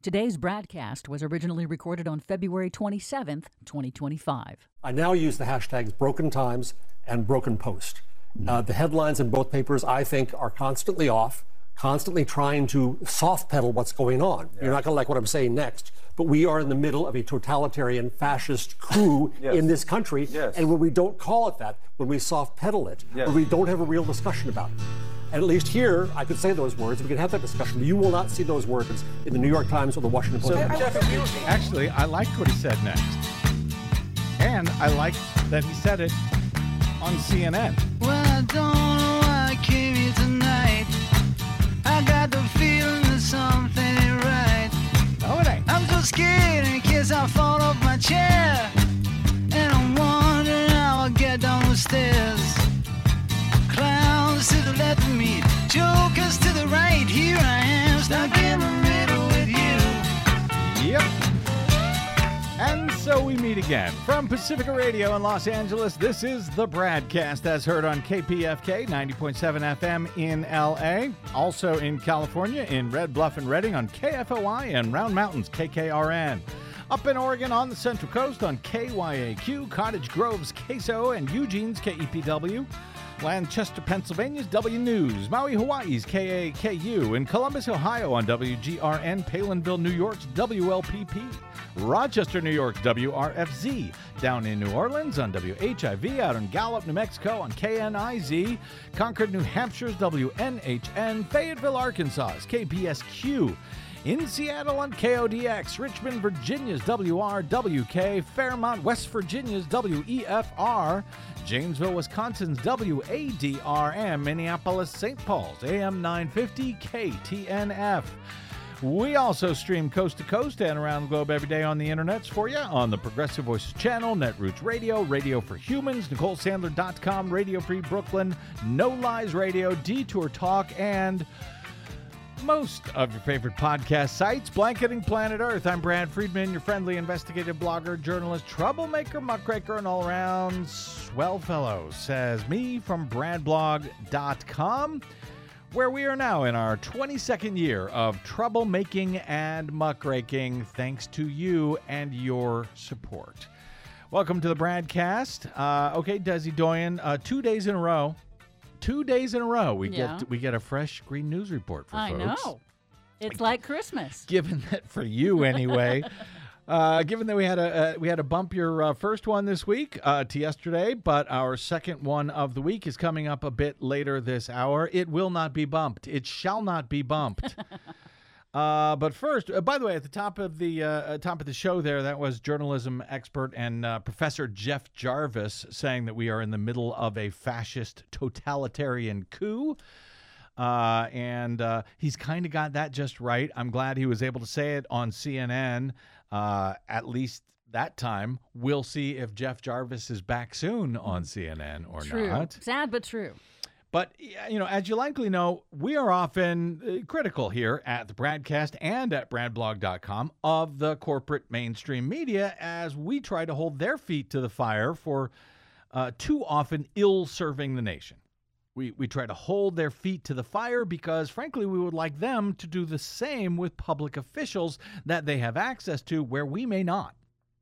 Today's broadcast was originally recorded on February 27th, 2025. I now use the hashtags Broken Times and Broken Post. The headlines in both papers, I think, are constantly off, constantly trying to soft pedal what's going on. Yeah. You're not going to like what I'm saying next, but we are in the middle of a totalitarian fascist coup in this country. Yes. And when we don't call it that, when we soft pedal it, when we don't have a real discussion about it. And at least here, I could say those words, we can have that discussion. You will not see those words in the New York Times or the Washington Post. Actually, I liked what he said next. And I liked that he said it on CNN. Well, I don't know why I came here tonight. I got the feeling that something ain't right. No, it ain't. I'm so scared in case I fall off my chair. And I'm wondering how I'll get down the stairs. Clowns to the left of me, jokers to the right. Here I am, stuck in the middle with you. Yep. And so we meet again. From Pacifica Radio in Los Angeles, this is the Bradcast, as heard on KPFK 90.7 FM in LA. Also in California, in Red Bluff and Redding on KFOI and Round Mountains KKRN. Up in Oregon on the Central Coast on KYAQ, Cottage Grove's KSO and Eugene's KEPW. Lancaster, Pennsylvania's W News, Maui, Hawaii's KAKU, in Columbus, Ohio on WGRN, Palinville, New York's WLPP, Rochester, New York's WRFZ, down in New Orleans on WHIV, out in Gallup, New Mexico on KNIZ, Concord, New Hampshire's WNHN, Fayetteville, Arkansas's KPSQ, in Seattle on KODX, Richmond, Virginia's WRWK, Fairmont, West Virginia's WEFR, Janesville, Wisconsin's WADRM, Minneapolis, St. Paul's AM 950 KTNF. We also stream coast to coast and around the globe every day on the internets for you on the Progressive Voices channel, Netroots Radio, Radio for Humans, NicoleSandler.com, Radio Free Brooklyn, No Lies Radio, Detour Talk, and most of your favorite podcast sites. Blanketing Planet Earth. I'm Brad Friedman, your friendly investigative blogger, journalist, troublemaker, muckraker, and all-around swell fellow, says me from bradblog.com, where we are now in our 22nd year of troublemaking and muckraking, thanks to you and your support. Welcome to the Bradcast. Okay, Desi Doyen, 2 days in a row. 2 days in a row, we get a fresh green news report for folks. I know. It's like Christmas. Given that for you anyway. Given that we had to bump your first one this week to yesterday, but our second one of the week is coming up a bit later this hour. It will not be bumped. It shall not be bumped. But first, by the way, at the top of the show there, that was journalism expert and Professor Jeff Jarvis saying that we are in the middle of a fascist totalitarian coup. And he's kind of got that just right. I'm glad he was able to say it on CNN, at least that time. We'll see if Jeff Jarvis is back soon on CNN or not. Sad but true. But, you know, as you likely know, we are often critical here at the Bradcast and at bradblog.com of the corporate mainstream media as we try to hold their feet to the fire for too often ill-serving the nation. We try to hold their feet to the fire because, frankly, we would like them to do the same with public officials that they have access to where we may not.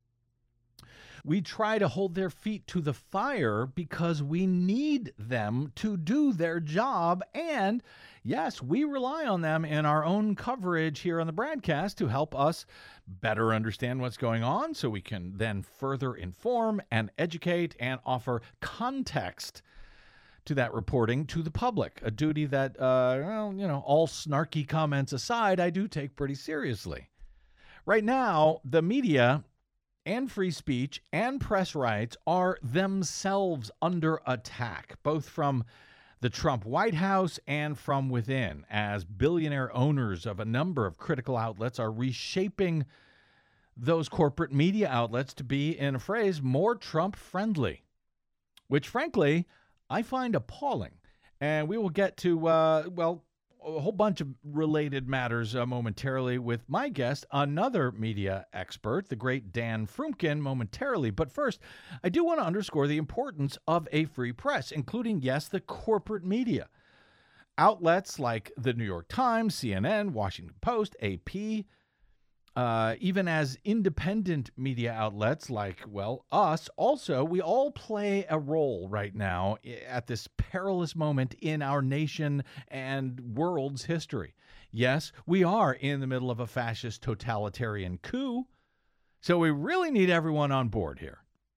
We try to hold their feet to the fire because we need them to do their job. And yes, we rely on them in our own coverage here on the Bradcast to help us better understand what's going on so we can then further inform and educate and offer context to that reporting to the public, a duty that, all snarky comments aside, I do take pretty seriously. Right now, the media and free speech and press rights are themselves under attack, both from the Trump White House and from within, as billionaire owners of a number of critical outlets are reshaping those corporate media outlets to be, in a phrase, more Trump-friendly, which, frankly, I find appalling. And we will get to, a whole bunch of related matters momentarily with my guest, another media expert, the great Dan Frumkin, momentarily. But first, I do want to underscore the importance of a free press, including, yes, the corporate media. Outlets like the New York Times, CNN, Washington Post, AP, even as independent media outlets like, well, us, also, we all play a role right now at this perilous moment in our nation and world's history. Yes, we are in the middle of a fascist totalitarian coup, so we really need everyone on board here.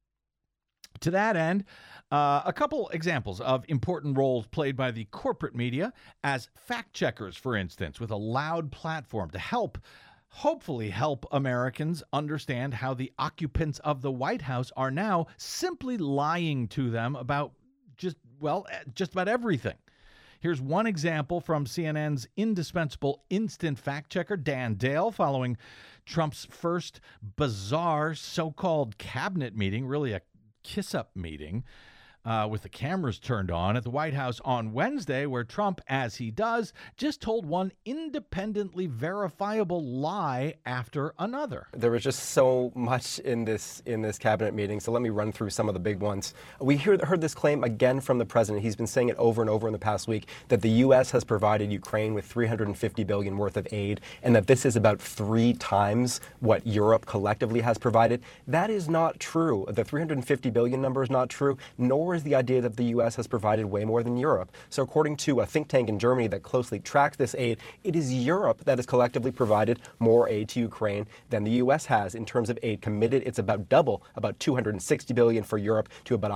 To that end, a couple examples of important roles played by the corporate media as fact checkers, for instance, with a loud platform to hopefully help Americans understand how the occupants of the White House are now simply lying to them about just about everything. Here's one example from CNN's indispensable instant fact checker, Dan Dale, following Trump's first bizarre so-called cabinet meeting, really a kiss-up meeting, with the cameras turned on at the White House on Wednesday, where Trump, as he does, just told one independently verifiable lie after another. There was just so much in this cabinet meeting, so let me run through some of the big ones. We heard this claim again from the president. He's been saying it over and over in the past week that the U.S. has provided Ukraine with $350 billion worth of aid, and that this is about 3 times what Europe collectively has provided. That is not true. The $350 billion number is not true, nor is the idea that the U.S. has provided way more than Europe. So according to a think tank in Germany that closely tracks this aid, it is Europe that has collectively provided more aid to Ukraine than the U.S. has. In terms of aid committed, it's about double, about $260 billion for Europe to about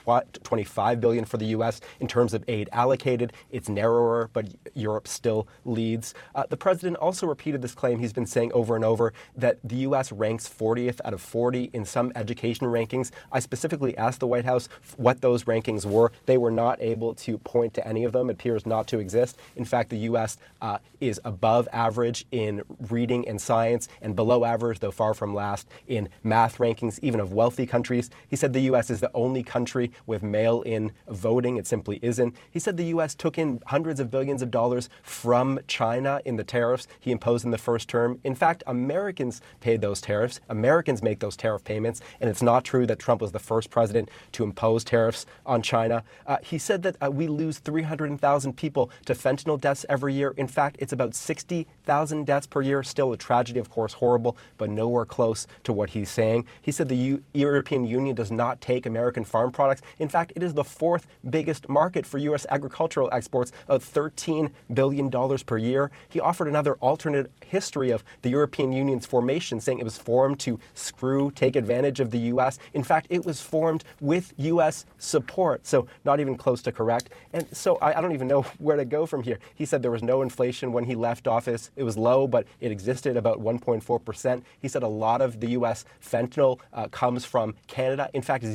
$125 billion for the U.S. In terms of aid allocated, it's narrower, but Europe still leads. The president also repeated this claim he's been saying over and over, that the U.S. ranks 40th out of 40 in some education rankings. I specifically asked the White House what those rankings were. They were not able to point to any of them. It appears not to exist. In fact, the U.S. Is above average in reading and science, and below average, though far from last, in math rankings, even of wealthy countries. He said the U.S. is the only country with mail-in voting. It simply isn't. He said the U.S. took in hundreds of billions of dollars from China in the tariffs he imposed in the first term. In fact, Americans paid those tariffs. Americans make those tariff payments, and it's not true that Trump was the first president to impose tariffs on China. He said that we lose 300,000 people to fentanyl deaths every year. In fact, it's about 60,000 deaths per year. Still a tragedy, of course, horrible, but nowhere close to what he's saying. He said the European Union does not take American farm products. In fact, it is the 4th biggest market for U.S. agricultural exports, of $13 billion per year. He offered another alternate history of the European Union's formation, saying it was formed to take advantage of the U.S. In fact, it was formed with U.S. support, so not even close to correct. And so I don't even know where to go from here. He said there was no inflation when he left office. It was low, but it existed, about 1.4%. He said a lot of the U.S. fentanyl comes from Canada. In fact,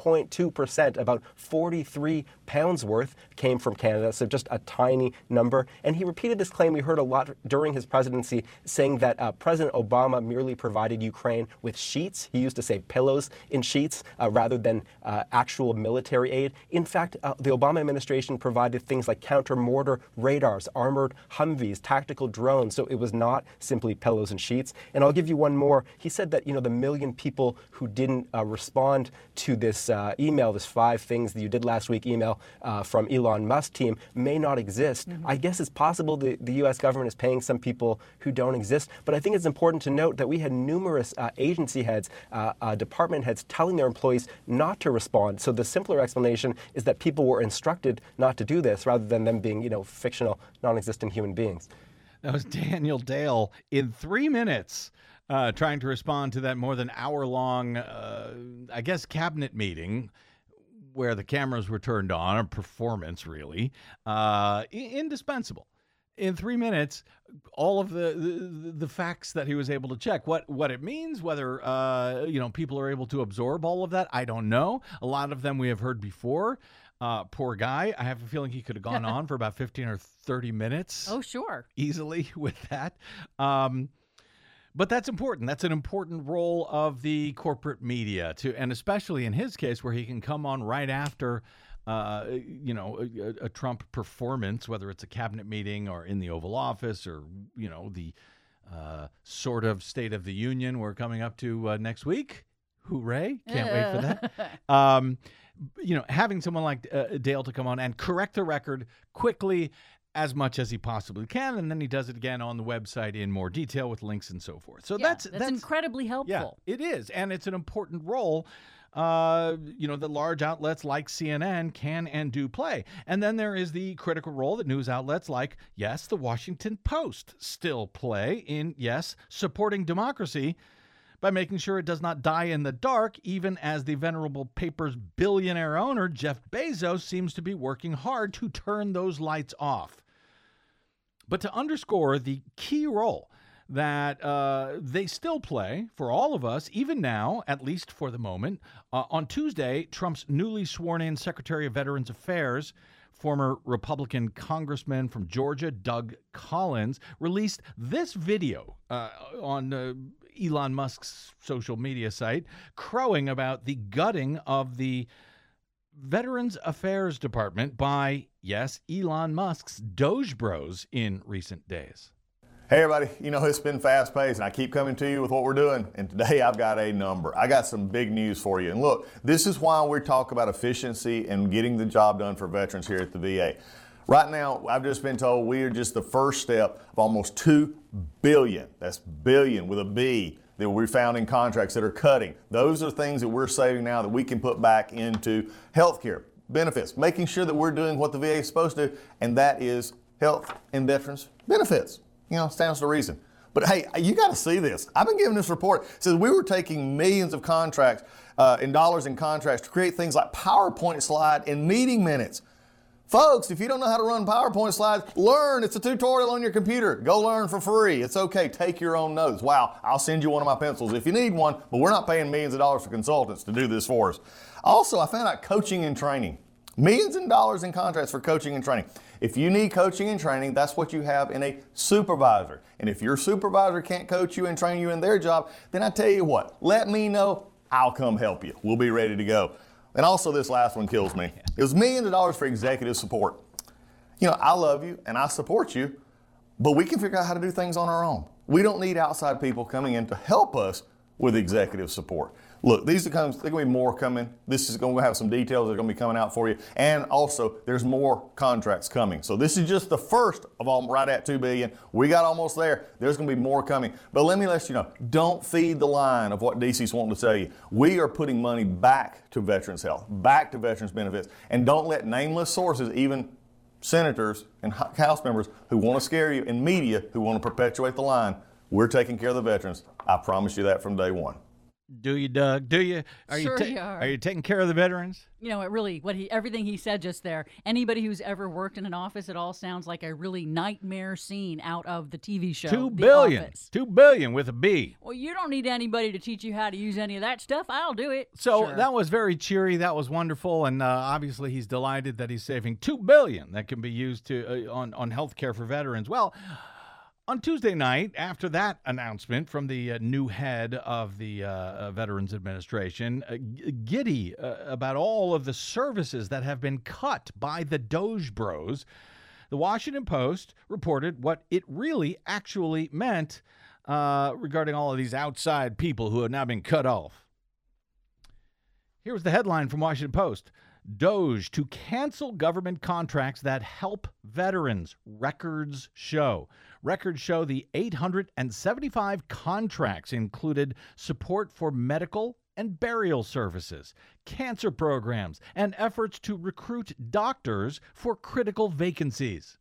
0.2%, about 43 pounds worth, came from Canada, so just a tiny number. And he repeated this claim we heard a lot during his presidency, saying that President Obama merely provided Ukraine with sheets. He used to say pillows in sheets rather than actual military aid. In fact, the Obama administration provided things like counter-mortar radars, armored Humvees, tactical drones, so it was not simply pillows and sheets. And I'll give you one more. He said that, the million people who didn't respond to this email, this 5 things that you did last week email from Elon Musk team, may not exist. Mm-hmm. I guess it's possible the U.S. government is paying some people who don't exist, but I think it's important to note that we had numerous agency heads, department heads telling their employees not to respond. So the simpler explanation is that people were instructed not to do this, rather than them being, fictional, non-existent human beings. That was Daniel Dale in 3 minutes, trying to respond to that more than hour-long, cabinet meeting where the cameras were turned on, a performance, really, indispensable. In 3 minutes, all of the facts that he was able to check. What it means, whether people are able to absorb all of that, I don't know. A lot of them we have heard before. Poor guy. I have a feeling he could have gone on for about 15 or 30 minutes. Oh, sure. Easily with that. But that's important. That's an important role of the corporate media, and especially in his case, where he can come on right after a Trump performance, whether it's a cabinet meeting or in the Oval Office or, the sort of State of the Union we're coming up to next week. Hooray. Can't wait for that. Having someone like Dale to come on and correct the record quickly as much as he possibly can, and then he does it again on the website in more detail with links and so forth. So Yeah, that's incredibly helpful. Yeah, it is, and it's an important role. The large outlets like CNN can and do play. And then there is the critical role that news outlets like, yes, the Washington Post still play in, yes, supporting democracy by making sure it does not die in the dark, even as the venerable paper's billionaire owner, Jeff Bezos, seems to be working hard to turn those lights off. But to underscore the key role that they still play for all of us, even now, at least for the moment. On Tuesday, Trump's newly sworn-in Secretary of Veterans Affairs, former Republican Congressman from Georgia, Doug Collins, released this video on Elon Musk's social media site, crowing about the gutting of the Veterans Affairs Department by, yes, Elon Musk's Doge Bros in recent days. Hey everybody, it's been fast paced and I keep coming to you with what we're doing, and today I've got a number. I got some big news for you. And look, this is why we talk about efficiency and getting the job done for veterans here at the VA. Right now, I've just been told we are just the first step of almost $2 billion, that's billion with a B, that we found in contracts that are cutting. Those are things that we're saving now that we can put back into healthcare, benefits, making sure that we're doing what the VA is supposed to do, and that is health and veterans benefits. Stands to reason. But hey, you got to see this. I've been giving this report. It says we were taking millions of contracts, in dollars in contracts to create things like PowerPoint slide and meeting minutes. Folks, if you don't know how to run PowerPoint slides, learn. It's a tutorial on your computer. Go learn for free. It's okay. Take your own notes. Wow, I'll send you one of my pencils if you need one, but we're not paying millions of dollars for consultants to do this for us. Also, I found out coaching and training. Millions of dollars in contracts for coaching and training. If you need coaching and training, that's what you have in a supervisor. And if your supervisor can't coach you and train you in their job, then I tell you what, let me know. I'll come help you. We'll be ready to go. And also this last one kills me. It was millions of dollars for executive support. I love you and I support you, but we can figure out how to do things on our own. We don't need outside people coming in to help us with executive support. Look, these are there's going to be more coming. This is going to have some details that are going to be coming out for you. And also, there's more contracts coming. So this is just the first of all, right at $2 billion. We got almost there. There's going to be more coming. But let me let you know, don't feed the line of what DC's wanting to tell you. We are putting money back to veterans health, back to veterans benefits. And don't let nameless sources, even senators and House members who want to scare you, and media who want to perpetuate the line. We're taking care of the veterans. I promise you that from day one. Do you, Doug? Do you? Are you taking care of the veterans? It really, everything he said just there. Anybody who's ever worked in an office, it all sounds like a really nightmare scene out of the TV show. $2 billion. $2 billion with a B. Well, you don't need anybody to teach you how to use any of that stuff. I'll do it. So sure. That was very cheery. That was wonderful, and obviously he's delighted that he's saving $2 billion that can be used to on health care for veterans. Well, on Tuesday night, after that announcement from the new head of the Veterans Administration, giddy about all of the services that have been cut by the Doge Bros, the Washington Post reported what it really actually meant regarding all of these outside people who have now been cut off. Here was the headline from Washington Post. Doge to cancel government contracts that help veterans, records show. Records show the 875 contracts included support for medical and burial services, cancer programs, and efforts to recruit doctors for critical vacancies.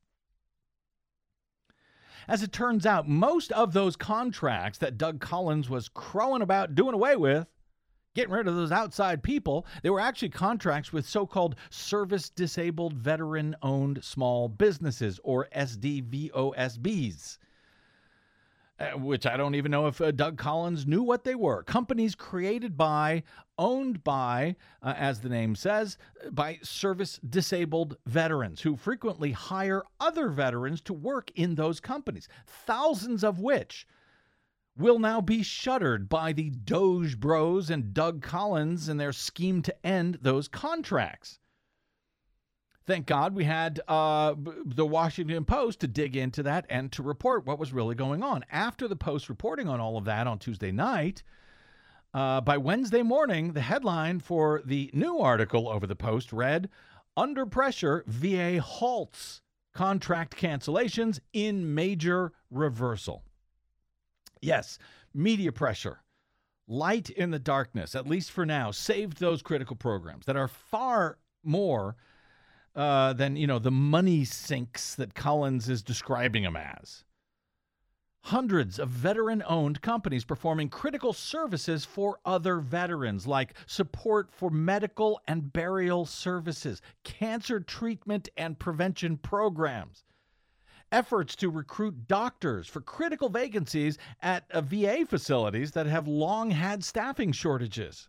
As it turns out, most of those contracts that Doug Collins was crowing about doing away with, getting rid of those outside people, they were actually contracts with so-called service-disabled veteran-owned small businesses, or SDVOSBs, which I don't even know if Doug Collins knew what they were. Companies created by, owned by, as the name says, by service-disabled veterans who frequently hire other veterans to work in those companies, thousands of which will now be shuttered by the Doge Bros and Doug Collins and their scheme to end those contracts. Thank God we had the Washington Post to dig into that and to report what was really going on. After the Post reporting on all of that on Tuesday night, by Wednesday morning, the headline for the new article over the Post read, "Under Pressure, VA Halts contract cancellations in major reversal. Yes, media pressure, light in the darkness, at least for now, saved those critical programs that are far more than, the money sinks that Collins is describing them as. Hundreds of veteran-owned companies performing critical services for other veterans, like support for medical and burial services, cancer treatment and prevention programs, efforts to recruit doctors for critical vacancies at VA facilities that have long had staffing shortages.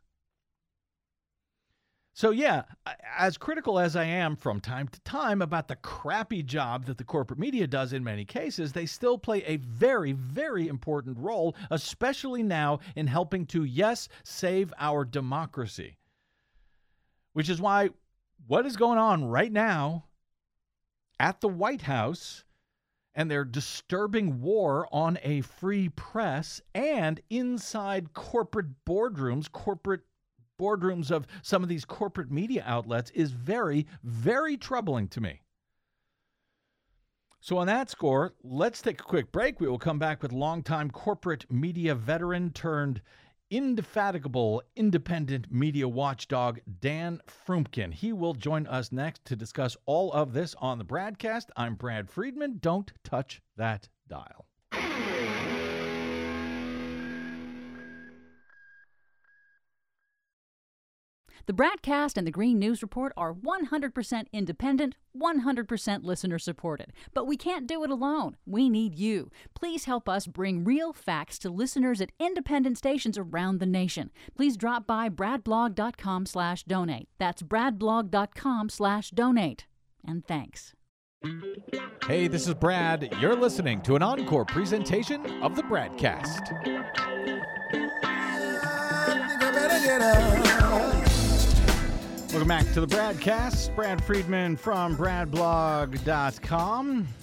So yeah, as critical as I am from time to time about the crappy job that the corporate media does in many cases, they still play a very, very important role, especially now in helping to, yes, save our democracy. Which is why what is going on right now at the White House and their disturbing war on a free press and inside corporate boardrooms of some of these corporate media outlets is very, very troubling to me. So on that score, let's take a quick break. We will come back with longtime corporate media veteran turned indefatigable independent media watchdog Dan Frumkin. He will join us next to discuss all of this on the Bradcast. I'm Brad Friedman. Don't touch that dial. The Bradcast and the Green News Report are 100% independent, 100% listener supported. But we can't do it alone. We need you. Please help us bring real facts to listeners at independent stations around the nation. Please drop by bradblog.com/donate. That's bradblog.com/donate. And thanks. Hey, this is Brad. You're listening to an encore presentation of the Bradcast. Welcome back to the Bradcast. Brad Friedman from bradblog.com.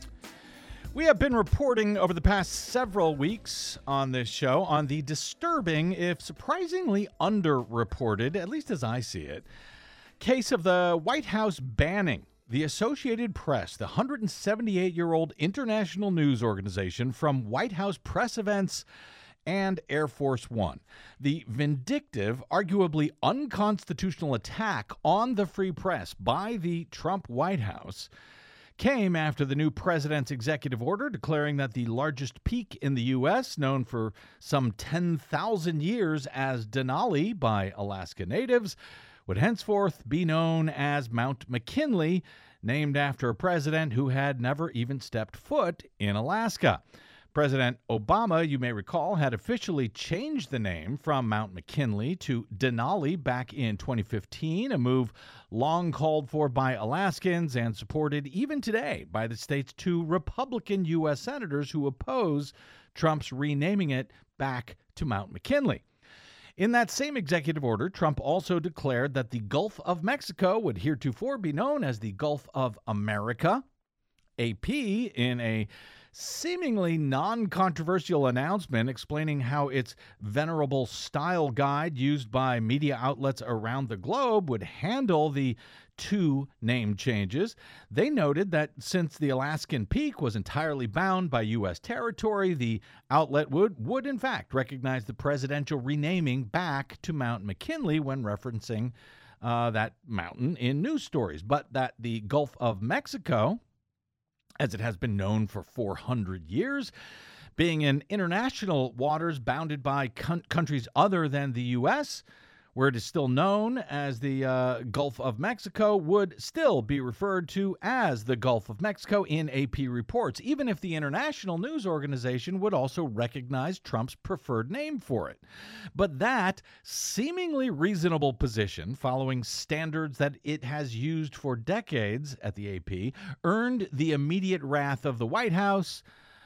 We have been reporting over the past several weeks on this show on the disturbing, if surprisingly underreported, at least as I see it, case of the White House banning the Associated Press, the 178-year-old international news organization, from White House press events and Air Force One. The vindictive, arguably unconstitutional attack on the free press by the Trump White House came after the new president's executive order declaring that the largest peak in the U.S., known for some 10,000 years as Denali by Alaska Natives, would henceforth be known as Mount McKinley, named after a president who had never even stepped foot in Alaska. President Obama, you may recall, had officially changed the name from Mount McKinley to Denali back in 2015, a move long called for by Alaskans and supported even today by the state's two Republican U.S. senators who oppose Trump's renaming it back to Mount McKinley. In that same executive order, Trump also declared that the Gulf of Mexico would heretofore be known as the Gulf of America. AP, in a seemingly non-controversial announcement explaining how its venerable style guide used by media outlets around the globe would handle the two name changes, they noted that since the Alaskan peak was entirely bound by U.S. territory, the outlet would in fact recognize the presidential renaming back to Mount McKinley when referencing that mountain in news stories, but that the Gulf of Mexico, as it has been known for 400 years, being in international waters bounded by countries other than the U.S., where it is still known as the Gulf of Mexico, would still be referred to as the Gulf of Mexico in AP reports, even if the international news organization would also recognize Trump's preferred name for it. But that seemingly reasonable position, following standards that it has used for decades at the AP, earned the immediate wrath of the White House,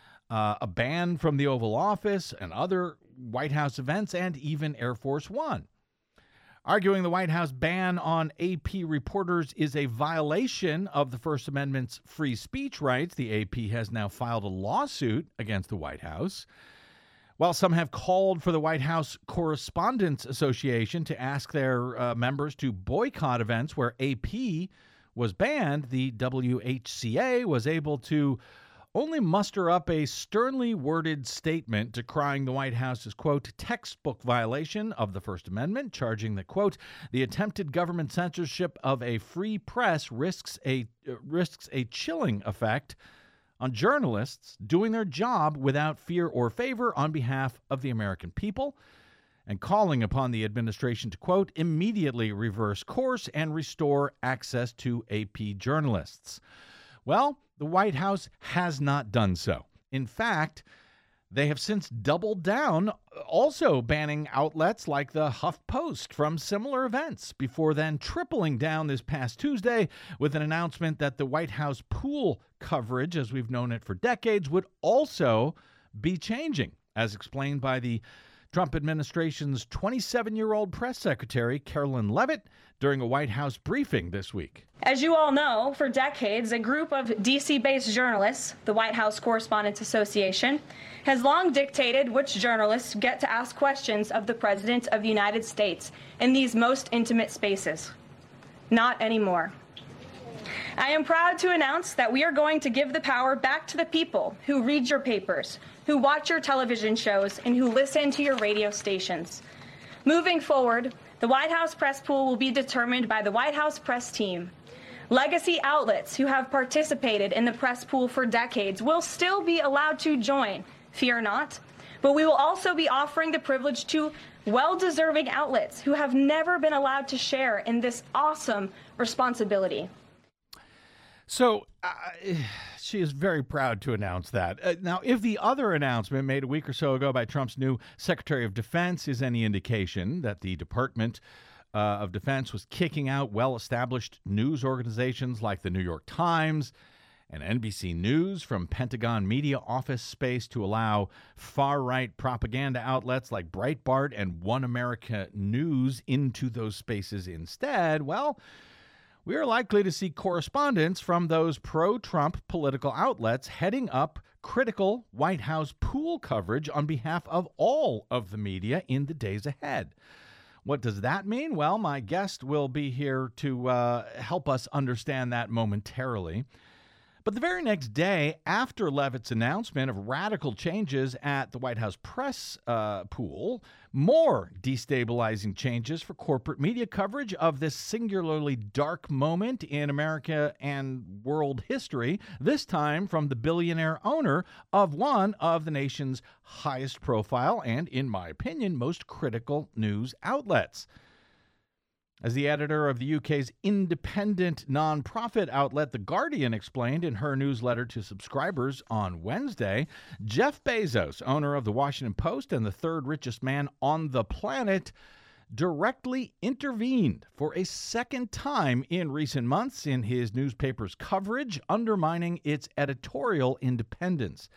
a ban from the Oval Office and other White House events, and even Air Force One. Arguing the White House ban on AP reporters is a violation of the First Amendment's free speech rights, the AP has now filed a lawsuit against the White House. While some have called for the White House Correspondents Association to ask their members to boycott events where AP was banned, the WHCA was able to only muster up a sternly worded statement decrying the White House's, quote, textbook violation of the First Amendment, charging that, quote, the attempted government censorship of a free press risks a chilling effect on journalists doing their job without fear or favor on behalf of the American people, and calling upon the administration to, quote, immediately reverse course and restore access to AP journalists. Well, the White House has not done so. In fact, they have since doubled down, also banning outlets like the HuffPost from similar events, before then tripling down this past Tuesday with an announcement that the White House pool coverage, as we've known it for decades, would also be changing, as explained by the Trump administration's 27-year-old press secretary, Karoline Leavitt, during a White House briefing this week. As you all know, for decades, a group of D.C.-based journalists, the White House Correspondents Association, has long dictated which journalists get to ask questions of the President of the United States in these most intimate spaces. Not anymore. I am proud to announce that we are going to give the power back to the people who read your papers, who watch your television shows, and who listen to your radio stations. Moving forward, the White House press pool will be determined by the White House press team. Legacy outlets who have participated in the press pool for decades will still be allowed to join, fear not, but we will also be offering the privilege to well-deserving outlets who have never been allowed to share in this awesome responsibility. So she is very proud to announce that. Now, if the other announcement made a week or so ago by Trump's new Secretary of Defense is any indication that the Department of Defense was kicking out well-established news organizations like the New York Times and NBC News from Pentagon media office space to allow far-right propaganda outlets like Breitbart and One America News into those spaces instead, well, we are likely to see correspondents from those pro-Trump political outlets heading up critical White House pool coverage on behalf of all of the media in the days ahead. What does that mean? Well, my guest will be here to help us understand that momentarily. But the very next day, after Leavitt's announcement of radical changes at the White House press pool, more destabilizing changes for corporate media coverage of this singularly dark moment in America and world history, this time from the billionaire owner of one of the nation's highest profile and, in my opinion, most critical news outlets. As the editor of the UK's independent non-profit outlet The Guardian explained in her newsletter to subscribers on Wednesday, Jeff Bezos, owner of the Washington Post and the third richest man on the planet, directly intervened for a second time in recent months in his newspaper's coverage, undermining its editorial independence.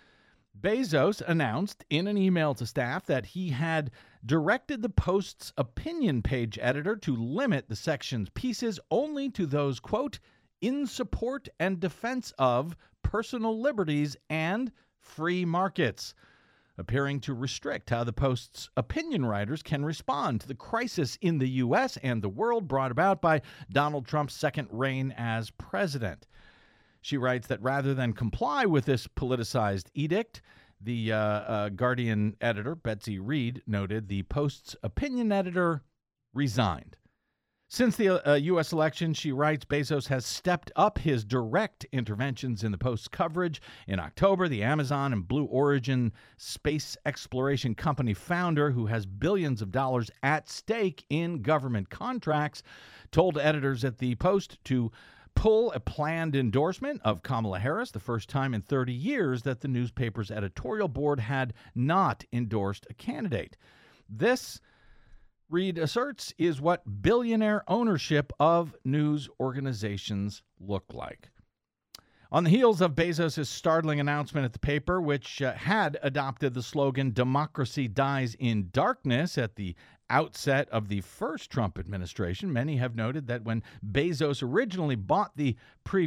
Bezos announced in an email to staff that he had directed the Post's opinion page editor to limit the section's pieces only to those, quote, in support and defense of personal liberties and free markets, appearing to restrict how the Post's opinion writers can respond to the crisis in the U.S. and the world brought about by Donald Trump's second reign as president. She writes that rather than comply with this politicized edict, the Guardian editor, Betsy Reed, noted the Post's opinion editor resigned. Since the U.S. election, she writes, Bezos has stepped up his direct interventions in the Post's coverage. In October, the Amazon and Blue Origin space exploration company founder, who has billions of dollars at stake in government contracts, told editors at the Post to pull a planned endorsement of Kamala Harris, the first time in 30 years that the newspaper's editorial board had not endorsed a candidate. This, Reed asserts, is what billionaire ownership of news organizations look like. On the heels of Bezos' startling announcement at the paper, which had adopted the slogan, "Democracy dies in darkness," at the outset of the first Trump administration, many have noted that when Bezos originally bought the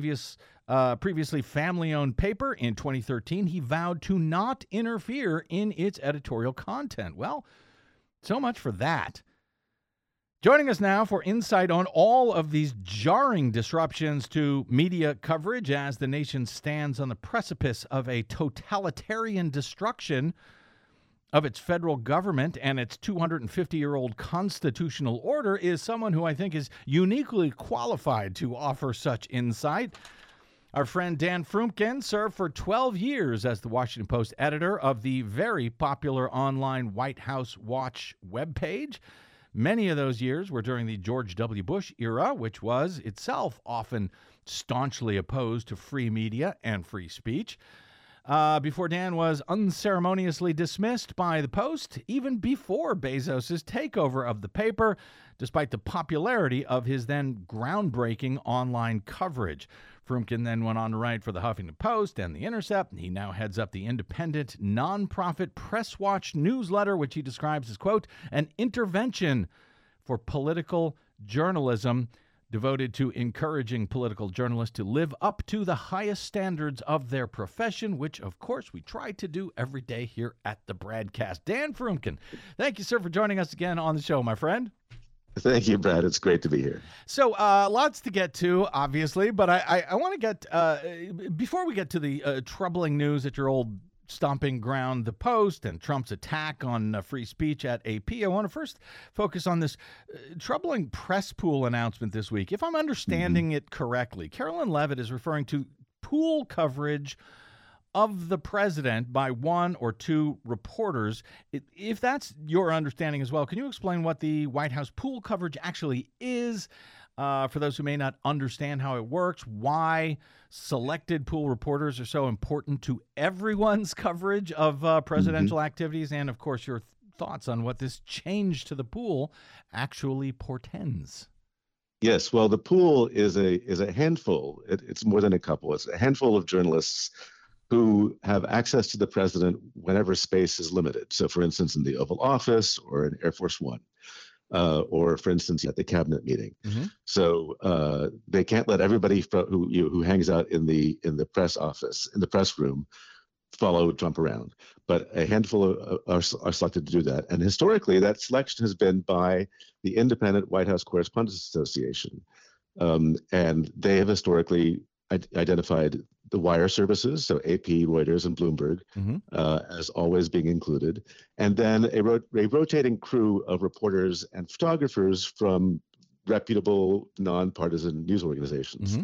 previously family-owned paper in 2013, he vowed to not interfere in its editorial content. Well, so much for that. Joining us now for insight on all of these jarring disruptions to media coverage as the nation stands on the precipice of a totalitarian destruction of its federal government and its 250-year-old constitutional order is someone who I think is uniquely qualified to offer such insight. Our friend Dan Frumkin served for 12 years as the Washington Post editor of the very popular online White House Watch webpage. Many of those years were during the George W. Bush era, which was itself often staunchly opposed to free media and free speech. Before Dan was unceremoniously dismissed by the Post, even before Bezos' takeover of the paper, despite the popularity of his then groundbreaking online coverage. Frumkin then went on to write for the Huffington Post and The Intercept. He now heads up the independent, nonprofit Press Watch newsletter, which he describes as, quote, an intervention for political journalism devoted to encouraging political journalists to live up to the highest standards of their profession, which, of course, we try to do every day here at the Bradcast. Dan Frumkin, thank you, sir, for joining us again on the show, my friend. Thank you, Brad. It's great to be here. So lots to get to, obviously, but I want to get, before we get to the troubling news at your old stomping ground, the Post, and Trump's attack on free speech at AP, I want to first focus on this troubling press pool announcement this week. If I'm understanding it correctly, Carolyn Levitt is referring to pool coverage of the president by one or two reporters. If that's your understanding as well, can you explain what the White House pool coverage actually is? For those who may not understand how it works, why selected pool reporters are so important to everyone's coverage of presidential activities, and, of course, your thoughts on what this change to the pool actually portends. Yes, well, the pool is a handful. It's more than a couple. It's a handful of journalists who have access to the president whenever space is limited. So, for instance, in the Oval Office or in Air Force One. Or, for instance, at the cabinet meeting. So they can't let everybody who hangs out in the press office, in the press room, follow Trump around. But a handful are selected to do that. And historically, that selection has been by the Independent White House Correspondents Association. And they have historically identified the wire services, so AP, Reuters, and Bloomberg, as always being included, and then a rotating crew of reporters and photographers from reputable, nonpartisan news organizations.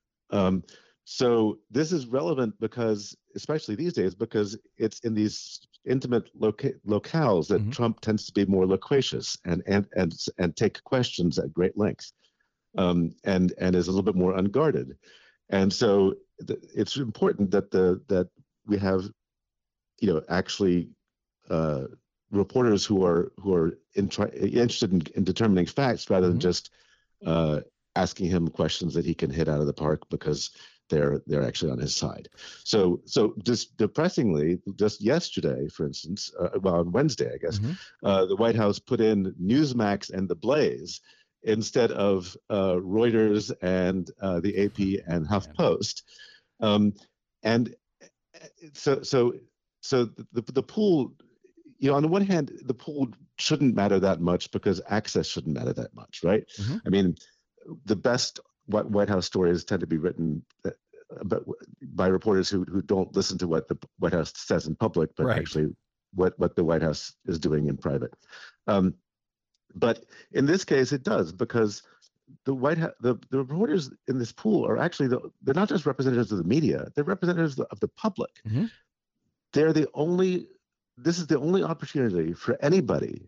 So this is relevant because, especially these days, because it's in these intimate locales that Trump tends to be more loquacious and take questions at great length, and is a little bit more unguarded. And so it's important that we have, actually reporters who are interested in determining facts rather than just asking him questions that he can hit out of the park because they're actually on his side. So just depressingly, just yesterday, for instance, on Wednesday, I guess, the White House put in Newsmax and The Blaze instead of Reuters and the AP and HuffPost. And so the pool, on the one hand, the pool shouldn't matter that much because access shouldn't matter that much, right? I mean, the best White House stories tend to be written by reporters who don't listen to what the White House says in public, but actually what the White House is doing in private. But in this case, it does, because the White House, the reporters in this pool are actually they're not just representatives of the media; they're representatives of the public. They're this is the only opportunity for anybody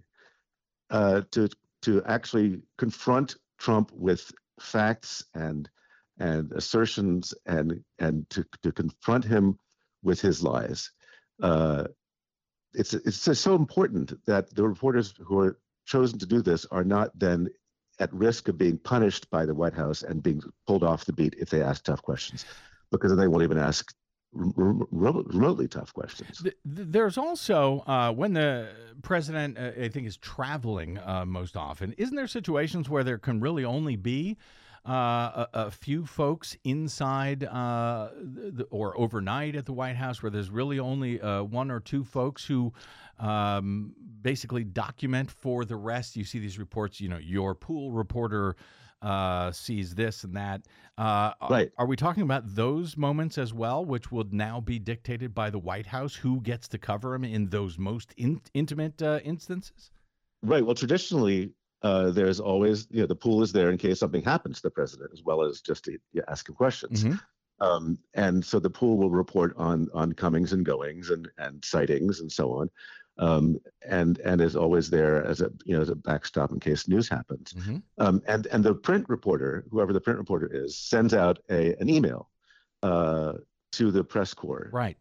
to actually confront Trump with facts and assertions and to confront him with his lies. It's just so important that the reporters who are chosen to do this are not then at risk of being punished by the White House and being pulled off the beat if they ask tough questions, because then they won't even ask remotely tough questions. There's also, when the president, I think, is traveling most often, isn't there situations where there can really only be a few folks inside or overnight at the White House, where there's really only one or two folks who basically document for the rest? You see these reports, your pool reporter sees this and that. Right. Are we talking about those moments as well, which will now be dictated by the White House? Who gets to cover them in those most intimate instances? Right. Well, traditionally, there's always, the pool is there in case something happens to the president, as well as just to ask him questions. Mm-hmm. And so the pool will report on comings and goings and sightings and so on. And is always there as a backstop in case news happens. Mm-hmm. And the print reporter, whoever the print reporter is, sends out an email to the press corps. Right.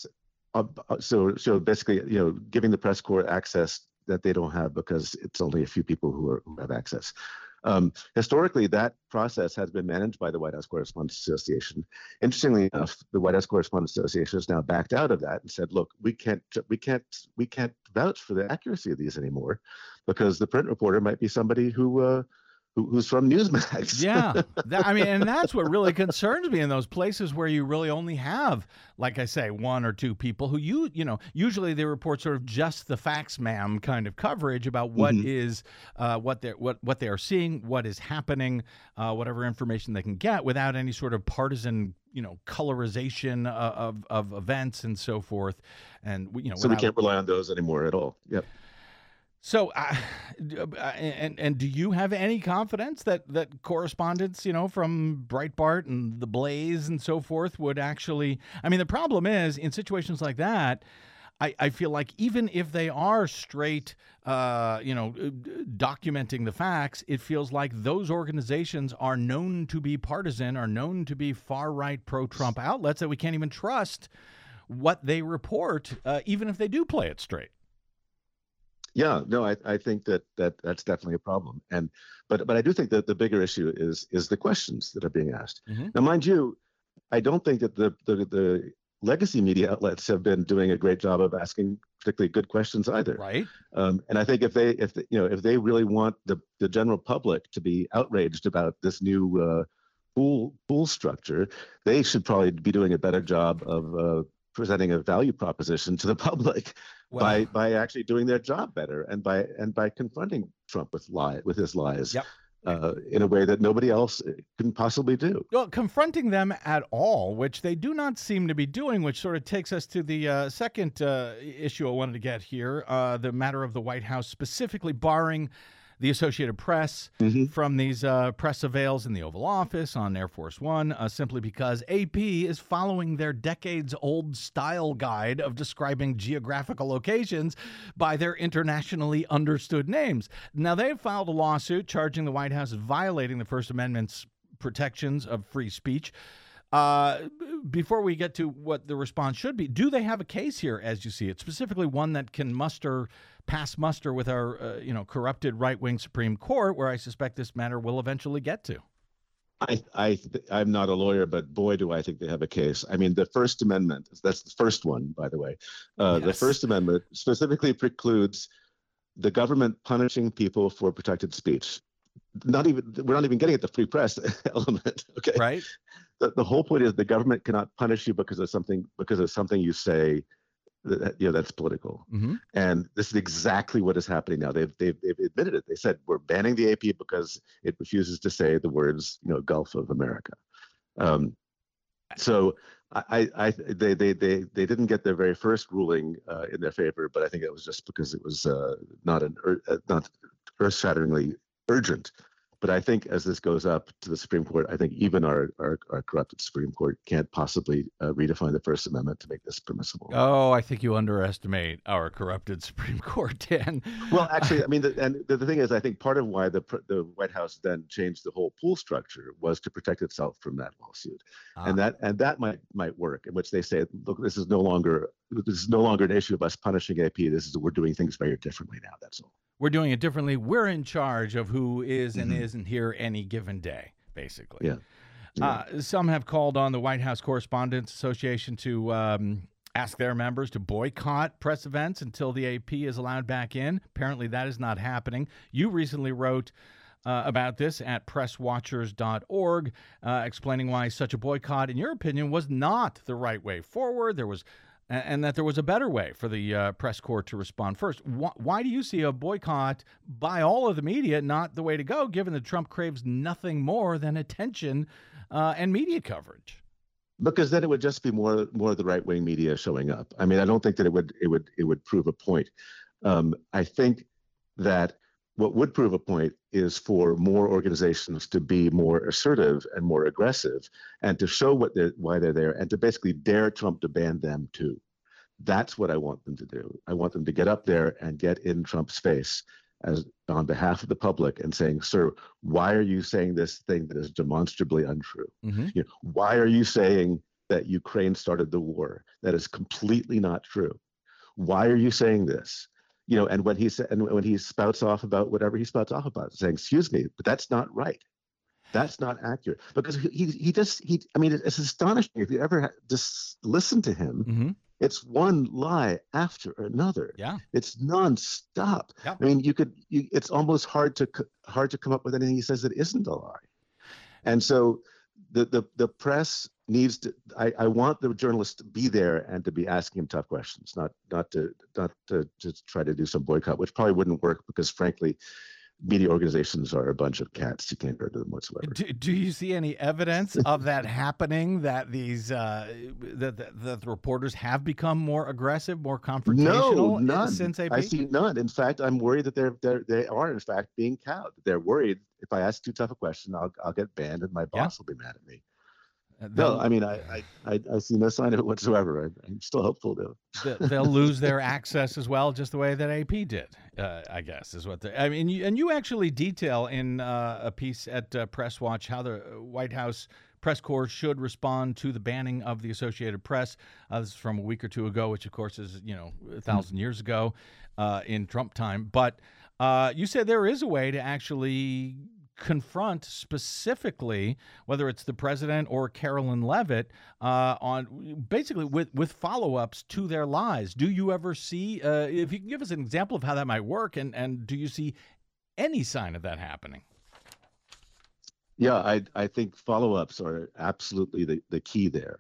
So basically, giving the press corps access that they don't have because it's only a few people who have access. Historically, that process has been managed by the White House Correspondents Association. Interestingly enough, the White House Correspondents Association has now backed out of that and said, "Look, we can't vouch for the accuracy of these anymore, because the print reporter might be somebody who's from Newsmax." Yeah, and that's what really concerns me in those places where you really only have, like I say, one or two people who usually they report sort of just the facts, ma'am, kind of coverage about what is what they are seeing, what is happening, whatever information they can get, without any sort of partisan colorization of events and so forth, and so we can't rely on those anymore at all. Yep. So, and do you have any confidence that correspondents, from Breitbart and The Blaze and so forth would actually? I mean, the problem is in situations like that, I feel like even if they are straight, documenting the facts, it feels like those organizations are known to be partisan, are known to be far-right pro-Trump outlets that we can't even trust what they report, even if they do play it straight. Yeah, no, I think that's definitely a problem, but I do think that the bigger issue is the questions that are being asked. Mm-hmm. Now, mind you, I don't think that the legacy media outlets have been doing a great job of asking particularly good questions either. Right. And I think if they really want the general public to be outraged about this new pool structure, they should probably be doing a better job of presenting a value proposition to the public by actually doing their job better and by confronting Trump with his lies. Yep. In a way that nobody else can possibly do. Well, confronting them at all, which they do not seem to be doing, which sort of takes us to the second issue I wanted to get here, the matter of the White House specifically barring the Associated Press from these press avails in the Oval Office on Air Force One, simply because AP is following their decades-old style guide of describing geographical locations by their internationally understood names. Now, they've filed a lawsuit charging the White House violating the First Amendment's protections of free speech. Before we get to what the response should be, do they have a case here, as you see it, specifically one that can pass muster with our, corrupted right-wing Supreme Court, where I suspect this matter will eventually get to? I'm not a lawyer, but boy, do I think they have a case. I mean, the First Amendment, that's the first one, by the way. Yes. The First Amendment specifically precludes the government punishing people for protected speech. We're not even getting at the free press element. Okay. Right. The whole point is the government cannot punish you because of something you say that's political. Mm-hmm. And this is exactly what is happening now. They've admitted it. They said we're banning the AP because it refuses to say the words Gulf of America. So they didn't get their very first ruling in their favor, but I think it was just because it was not earth-shatteringly urgent. But I think as this goes up to the Supreme Court, I think even our corrupted Supreme Court can't possibly redefine the First Amendment to make this permissible. Oh, I think you underestimate our corrupted Supreme Court, Dan. Well, actually, I mean, the thing is, I think part of why the White House then changed the whole pool structure was to protect itself from that lawsuit, and that might work. In which they say, look, this is no longer an issue of us punishing AP. We're doing things very differently now. That's all. We're doing it differently. We're in charge of who is and isn't here any given day, basically. Yeah. Some have called on the White House Correspondents Association to ask their members to boycott press events until the AP is allowed back in. Apparently, that is not happening. You recently wrote about this at presswatchers.org, explaining why such a boycott, in your opinion, was not the right way forward. There was and that there was a better way for the press corps to respond first. Why do you see a boycott by all of the media not the way to go, given that Trump craves nothing more than attention and media coverage? Because then it would just be more of the right-wing media showing up. I mean, I don't think that it would prove a point. I think that what would prove a point is for more organizations to be more assertive and more aggressive, and to show why they're there, and to basically dare Trump to ban them too. That's what I want them to do. I want them to get up there and get in Trump's face as on behalf of the public and saying, "Sir, why are you saying this thing that is demonstrably untrue? Mm-hmm. You know, why are you saying that Ukraine started the war? That is completely not true. Why are you saying this?" You know, and when he spouts off about whatever he spouts off about, saying, "Excuse me, but that's not right. That's not accurate." Because I mean, it's astonishing if you ever just listen to him. Mm-hmm. It's one lie after another. Yeah, it's nonstop. Yep. I mean, it's almost hard to come up with anything he says that isn't a lie. And so the press needs to. I want the journalists to be there and to be asking him tough questions, not to just try to do some boycott, which probably wouldn't work because, frankly, media organizations are a bunch of cats. You can't go to them whatsoever. Do you see any evidence of that happening? That these that the reporters have become more aggressive, more confrontational? No, none. Since AP? I see none. In fact, I'm worried that they are in fact being cowed. They're worried if I ask too tough a question, I'll get banned and my boss will be mad at me. No, I mean, I see no sign of it whatsoever. I'm still hopeful, though. They'll lose their access as well, just the way that AP did, I guess, is what I mean. You actually detail in a piece at Press Watch how the White House press corps should respond to the banning of the Associated Press. This is from a week or two ago, which, of course, is 1,000 years ago in Trump time. But you said there is a way to actually confront specifically, whether it's the president or Carolyn Leavitt, on basically with follow-ups to their lies. Do you ever see, if you can give us an example of how that might work, and do you see any sign of that happening? Yeah, I think follow-ups are absolutely the key there.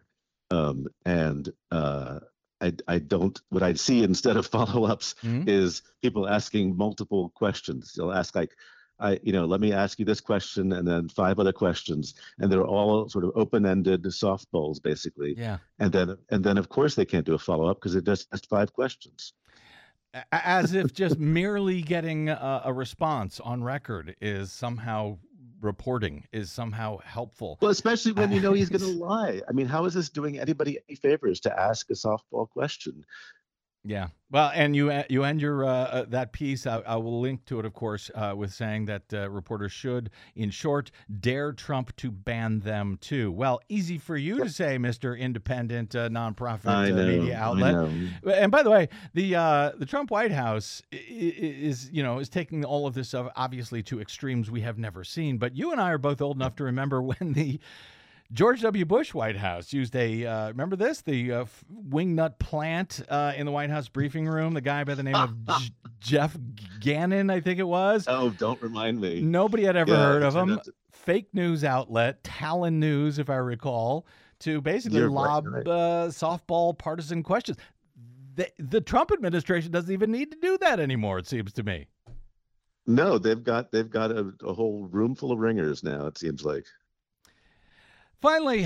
I don't, what I see instead of follow-ups is people asking multiple questions. They'll ask let me ask you this question and then 5 other questions, and they're all sort of open-ended softballs, basically. Yeah. And then of course they can't do a follow-up because it just has 5 questions. As if just merely getting a response on record is somehow reporting, is somehow helpful. Well, especially when you know he's going to lie. I mean, how is this doing anybody any favors to ask a softball question? Yeah. Well, and you end your that piece. I will link to it, of course, with saying that reporters should, in short, dare Trump to ban them too. Well, easy for you to say, Mr. Independent nonprofit media outlet. And by the way, the Trump White House is taking all of this obviously to extremes we have never seen. But you and I are both old enough to remember when the George W. Bush White House used remember this? The wingnut plant in the White House briefing room, the guy by the name of Jeff Gannon, I think it was. Oh, don't remind me. Nobody had ever heard of him. Fake news outlet, Talon News, if I recall, to basically lob softball partisan questions. The Trump administration doesn't even need to do that anymore, it seems to me. No, they've got a whole room full of ringers now, it seems like. Finally,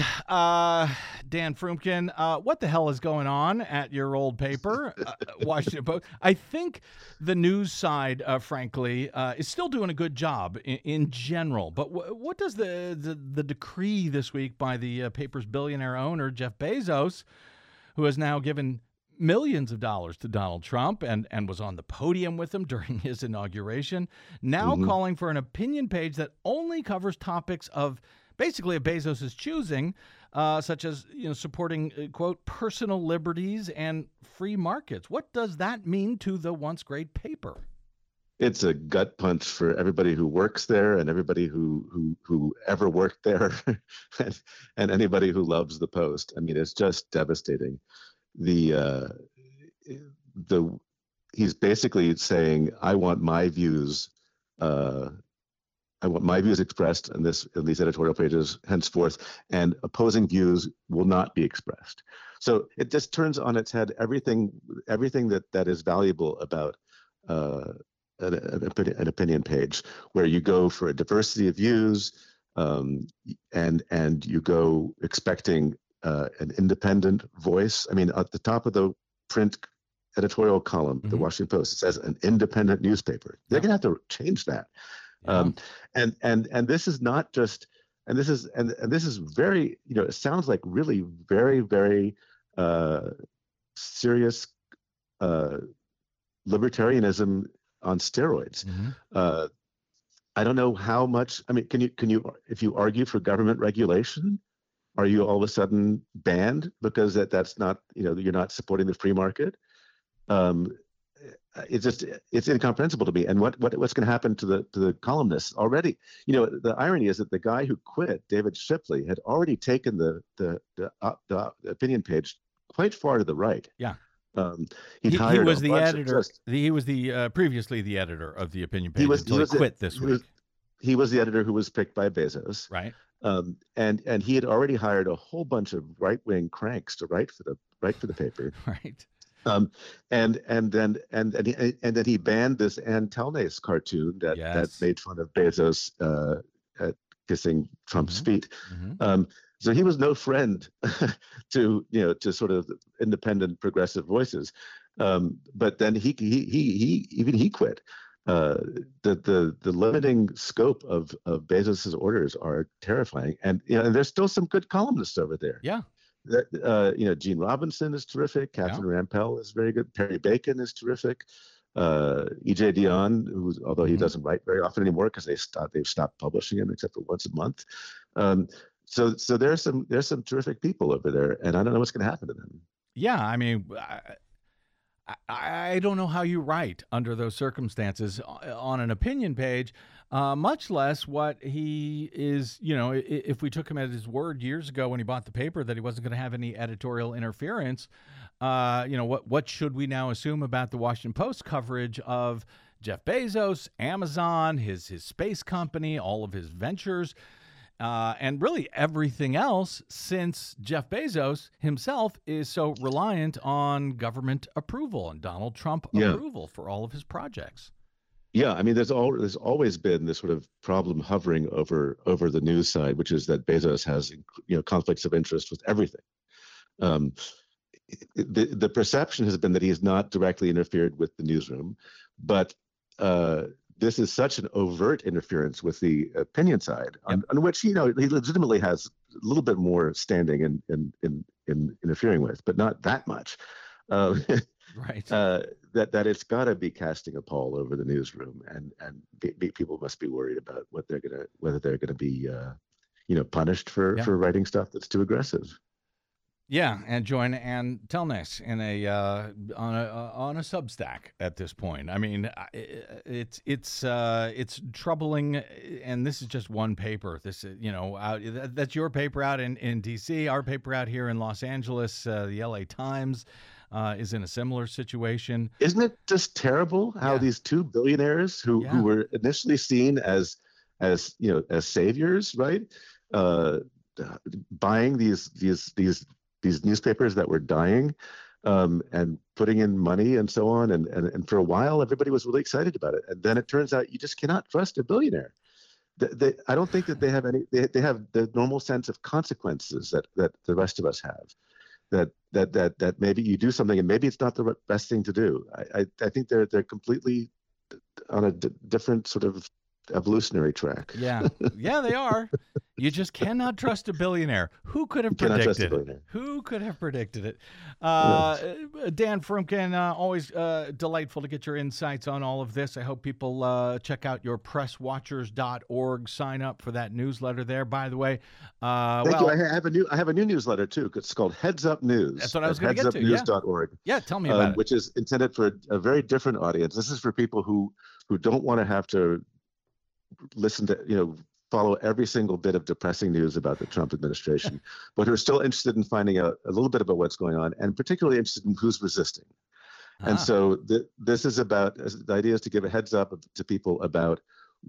Dan Frumkin, what the hell is going on at your old paper, Washington Post? I think the news side, frankly, is still doing a good job in general. But what does the decree this week by the paper's billionaire owner, Jeff Bezos, who has now given millions of dollars to Donald Trump and was on the podium with him during his inauguration, now calling for an opinion page that only covers topics of basically of Bezos' choosing, such as supporting, quote, personal liberties and free markets. What does that mean to the once great paper? It's a gut punch for everybody who works there and everybody who ever worked there and anybody who loves the Post. I mean, it's just devastating. He's basically saying, I want my views I want my views expressed in these editorial pages henceforth, and opposing views will not be expressed. So it just turns on its head everything that is valuable about an opinion page, where you go for a diversity of views, and you go expecting an independent voice. I mean, at the top of the print editorial column, the Washington Post, it says an independent newspaper. They're going to have to change that. And this is not just, and this is very, it sounds like really very, very serious libertarianism on steroids. I don't know how much. I mean, can you if you argue for government regulation, are you all of a sudden banned because that's not, you're not supporting the free market? It's incomprehensible to me. And what's going to happen to the columnists already? The irony is that the guy who quit, David Shipley, had already taken the opinion page quite far to the right. Yeah. He was the editor. He was previously the editor of the opinion page until he quit this week. He was the editor who was picked by Bezos. Right. And he had already hired a whole bunch of right-wing cranks to write for the paper. Right. And then he banned this Ann Telnace cartoon that made fun of Bezos kissing Trump's feet. So he was no friend to sort of independent progressive voices. But then he quit. The limiting scope of Bezos's orders are terrifying, and there's still some good columnists over there. Yeah. Gene Robinson is terrific. Catherine Rampell is very good. Perry Bacon is terrific. E.J. Dionne, although he doesn't write very often anymore because they've stopped publishing him except for once a month. So there's some terrific people over there, and I don't know what's going to happen to them. Yeah, I mean, I don't know how you write under those circumstances on an opinion page, much less what he is, if we took him at his word years ago when he bought the paper that he wasn't going to have any editorial interference, what should we now assume about the Washington Post coverage of Jeff Bezos, Amazon, his space company, all of his ventures, and really everything else, since Jeff Bezos himself is so reliant on government approval and Donald Trump approval for all of his projects. Yeah, I mean, there's always been this sort of problem hovering over the news side, which is that Bezos has conflicts of interest with everything. The perception has been that he has not directly interfered with the newsroom, but this is such an overt interference with the opinion side, on which he legitimately has a little bit more standing in interfering with, but not that much. Right. That it's got to be casting a pall over the newsroom, and people must be worried about whether they're gonna be punished for writing stuff that's too aggressive. Yeah, and join Ann Telnace in on a Substack at this point. I mean, it's troubling, and this is just one paper. This is that's your paper out in D.C. Our paper out here in Los Angeles, the L.A. Times, is in a similar situation. Isn't it just terrible how these two billionaires who were initially seen as saviors, right? Buying these newspapers that were dying, and putting in money and so on, and for a while everybody was really excited about it, and then it turns out you just cannot trust a billionaire. I don't think that they have any. They have the normal sense of consequences that the rest of us have. That maybe you do something and maybe it's not the best thing to do. I think they're completely on a different sort of evolutionary track. Yeah, they are. You just cannot trust a billionaire. Who could have predicted it? Who could have predicted it? Dan Frumkin, always delightful to get your insights on all of this. I hope people check out your presswatchers.org. Sign up for that newsletter there. By the way, thank you. I have a new newsletter too. It's called Heads Up News. That's what I was going to get to. Headsupnews.org. Yeah, tell me about it. Which is intended for a very different audience. This is for people who don't want to have to listen to follow every single bit of depressing news about the Trump administration, but who are still interested in finding out a little bit about what's going on, and particularly interested in who's resisting. And so this is about, the idea is to give a heads up to people about what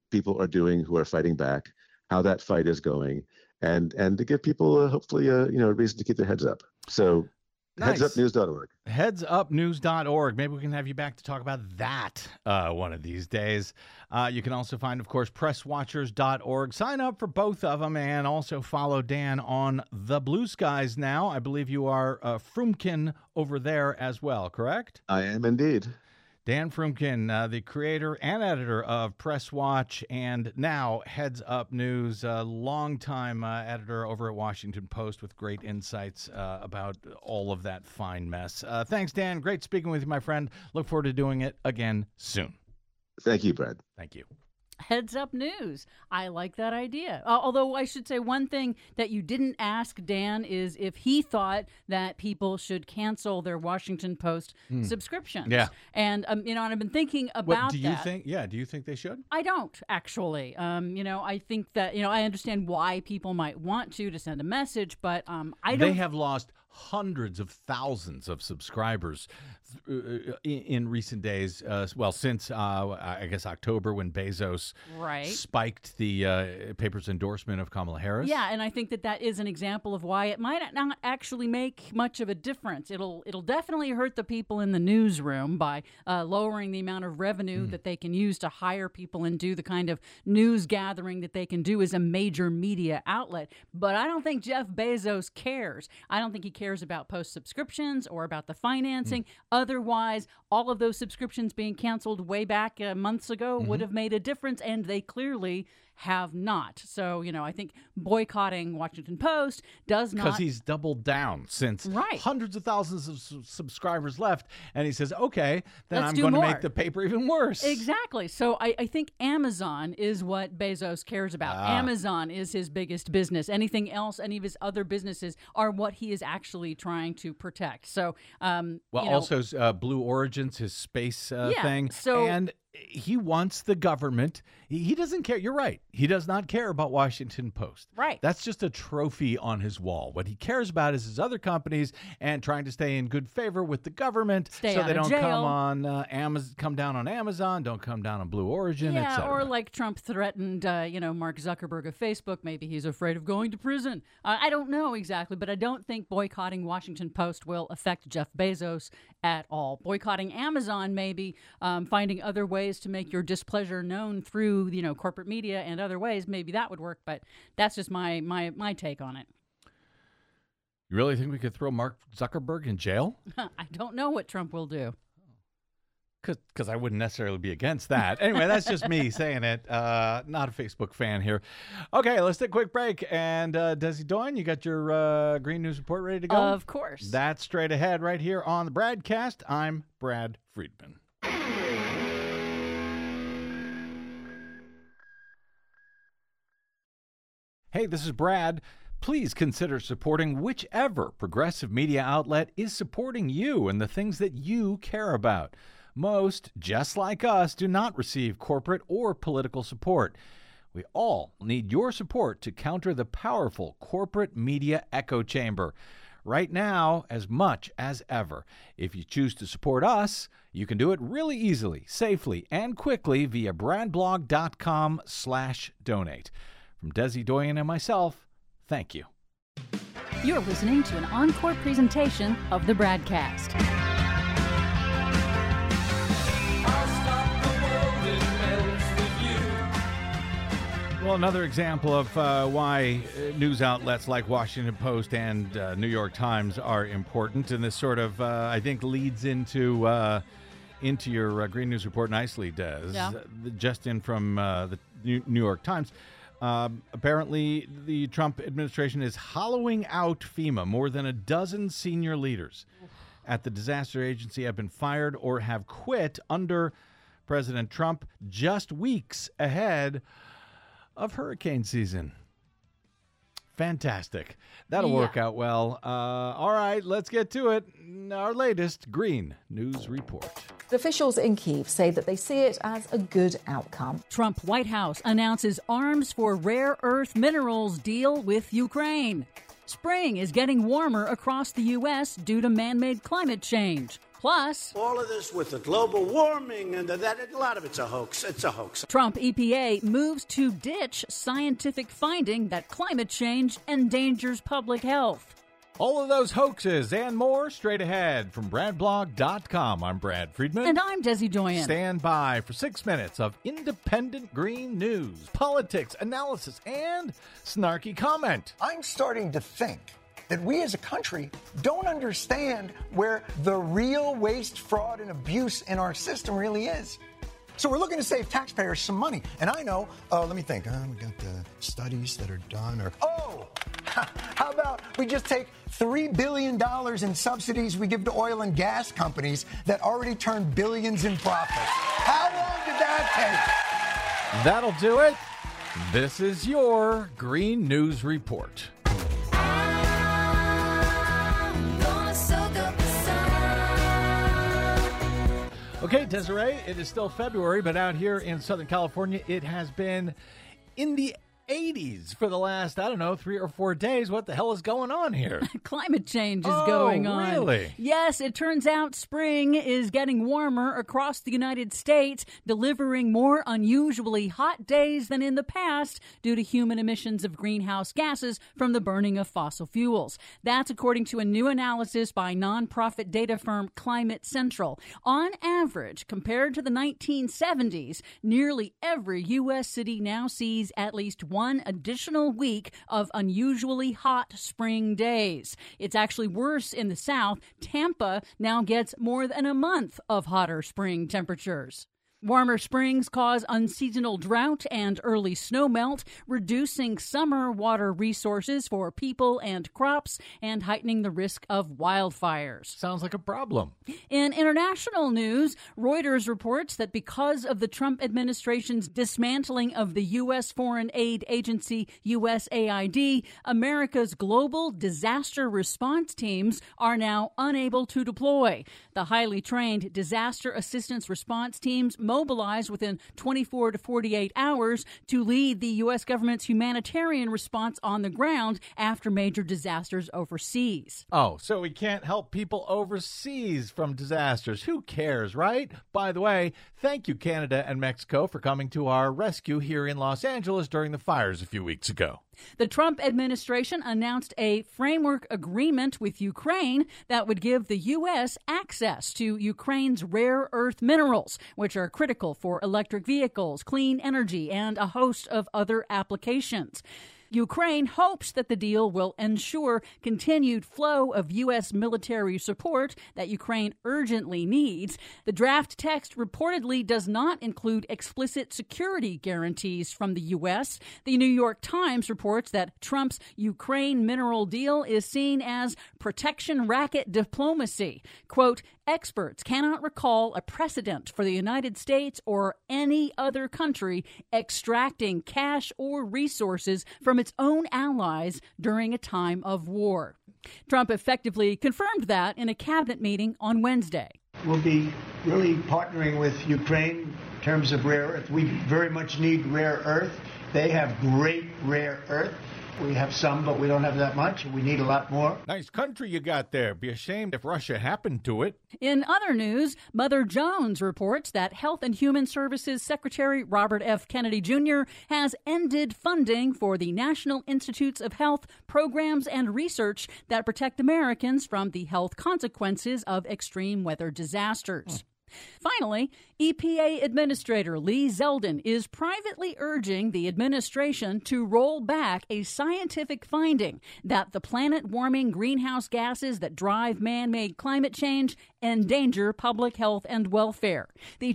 people are doing who are fighting back, how that fight is going, and to give people hopefully a reason to keep their heads up. So Nice. headsupnews.org. Headsupnews.org. Maybe we can have you back to talk about that one of these days. You can also find, of course, presswatchers.org. Sign up for both of them and also follow Dan on the Blue Skies now. I believe you are Frumkin over there as well, correct? I am indeed. Dan Frumkin, the creator and editor of Press Watch and now Heads Up News, a longtime editor over at Washington Post with great insights about all of that fine mess. Thanks, Dan. Great speaking with you, my friend. Look forward to doing it again soon. Thank you, Brad. Thank you. Heads Up News. I like that idea. Although I should say one thing that you didn't ask Dan is if he thought that people should cancel their Washington Post subscriptions. Yeah. And, and I've been thinking about do you think? Yeah. Do you think they should? I don't, actually. I think that, I understand why people might want to send a message, but I don't. They have lost hundreds of thousands of subscribers in recent days. Since I guess October, when Bezos spiked the paper's endorsement of Kamala Harris. Yeah, and I think that is an example of why it might not actually make much of a difference. It'll definitely hurt the people in the newsroom by lowering the amount of revenue that they can use to hire people and do the kind of news gathering that they can do as a major media outlet. But I don't think Jeff Bezos cares. I don't think he cares about Post subscriptions or about the financing. Otherwise, all of those subscriptions being canceled way back months ago would have made a difference, and they clearly have not. So, I think boycotting Washington Post does not. Because he's doubled down since hundreds of thousands of subscribers left. And he says, okay, then I'm going to make the paper even worse. Exactly. So I think Amazon is what Bezos cares about. Amazon is his biggest business. Anything else, any of his other businesses are what he is actually trying to protect. So, also Blue Origins, his space thing. So, and he wants the government. He doesn't care. You're right. He does not care about Washington Post. Right. That's just a trophy on his wall. What he cares about is his other companies and trying to stay in good favor with the government, so they don't come down on Amazon, don't come down on Blue Origin, etc. Or like Trump threatened, Mark Zuckerberg of Facebook. Maybe he's afraid of going to prison. I don't know exactly, but I don't think boycotting Washington Post will affect Jeff Bezos at all. Boycotting Amazon, maybe finding other ways to make your displeasure known through, corporate media and other ways, maybe that would work, but that's just my take on it. You really think we could throw Mark Zuckerberg in jail? I don't know what Trump will do. Because I wouldn't necessarily be against that. Anyway, that's just me saying it. Not a Facebook fan here. Okay, let's take a quick break. And Desi Doyen, you got your Green News Report ready to go? Of course. That's straight ahead right here on the Bradcast. I'm Brad Friedman. Hey, this is Brad. Please consider supporting whichever progressive media outlet is supporting you and the things that you care about. Most, just like us, do not receive corporate or political support. We all need your support to counter the powerful corporate media echo chamber. Right now, as much as ever. If you choose to support us, you can do it really easily, safely, and quickly via bradblog.com/donate. From Desi Doyen and myself, thank you. You're listening to an encore presentation of the Bradcast. Well, another example of why news outlets like Washington Post and New York Times are important, and this sort of, I think, leads into your Green News Report nicely, Des. Yeah. Just in from the New York Times. Apparently, the Trump administration is hollowing out FEMA. More than a dozen senior leaders at the disaster agency have been fired or have quit under President Trump just weeks ahead of hurricane season. Fantastic. That'll work out well. All right, let's get to it. Our latest Green News Report. Officials in Kyiv say that they see it as a good outcome. Trump White House announces arms for rare earth minerals deal with Ukraine. Spring is getting warmer across the U.S. due to man-made climate change. Plus, all of this with the global warming and that, a lot of it's a hoax. It's a hoax. Trump EPA moves to ditch scientific finding that climate change endangers public health. All of those hoaxes and more straight ahead from BradBlog.com. I'm Brad Friedman. And I'm Desi Doyen. Stand by for 6 minutes of independent green news, politics, analysis, and snarky comment. I'm starting to think that we as a country don't understand where the real waste, fraud, and abuse in our system really is. So we're looking to save taxpayers some money. And I know, let me think, we got the studies that are done, how about we just take $3 billion in subsidies we give to oil and gas companies that already turn billions in profits? How long did that take? That'll do it. This is your Green News Report. Okay, Desiree, it is still February, but out here in Southern California, it has been in the 80s for the last, 3 or 4 days. What the hell is going on here? Climate change is going on. Really? Yes, it turns out spring is getting warmer across the United States, delivering more unusually hot days than in the past due to human emissions of greenhouse gases from the burning of fossil fuels. That's according to a new analysis by nonprofit data firm Climate Central. On average, compared to the 1970s, nearly every U.S. city now sees at least one additional week of unusually hot spring days. It's actually worse in the South. Tampa now gets more than a month of hotter spring temperatures. Warmer springs cause unseasonal drought and early snowmelt, reducing summer water resources for people and crops and heightening the risk of wildfires. Sounds like a problem. In international news, Reuters reports that because of the Trump administration's dismantling of the U.S. foreign aid agency USAID, America's global disaster response teams are now unable to deploy. The highly trained disaster assistance response teams mobilized within 24 to 48 hours to lead the U.S. government's humanitarian response on the ground after major disasters overseas. Oh, so we can't help people overseas from disasters. Who cares, right? By the way, thank you, Canada and Mexico, for coming to our rescue here in Los Angeles during the fires a few weeks ago. The Trump administration announced a framework agreement with Ukraine that would give the U.S. access to Ukraine's rare earth minerals, which are critical for electric vehicles, clean energy, and a host of other applications. Ukraine hopes that the deal will ensure continued flow of U.S. military support that Ukraine urgently needs. The draft text reportedly does not include explicit security guarantees from the U.S. The New York Times reports that Trump's Ukraine mineral deal is seen as protection racket diplomacy. Quote, experts cannot recall a precedent for the United States or any other country extracting cash or resources from its own allies during a time of war. Trump effectively confirmed that in a cabinet meeting on Wednesday. We'll be really partnering with Ukraine in terms of rare earth. We very much need rare earth. They have great rare earth. We have some, but we don't have that much. We need a lot more. Nice country you got there. Be ashamed if Russia happened to it. In other news, Mother Jones reports that Health and Human Services Secretary Robert F. Kennedy Jr. has ended funding for the National Institutes of Health programs and research that protect Americans from the health consequences of extreme weather disasters. Finally, EPA Administrator Lee Zeldin is privately urging the administration to roll back a scientific finding that the planet-warming greenhouse gases that drive man-made climate change endanger public health and welfare. The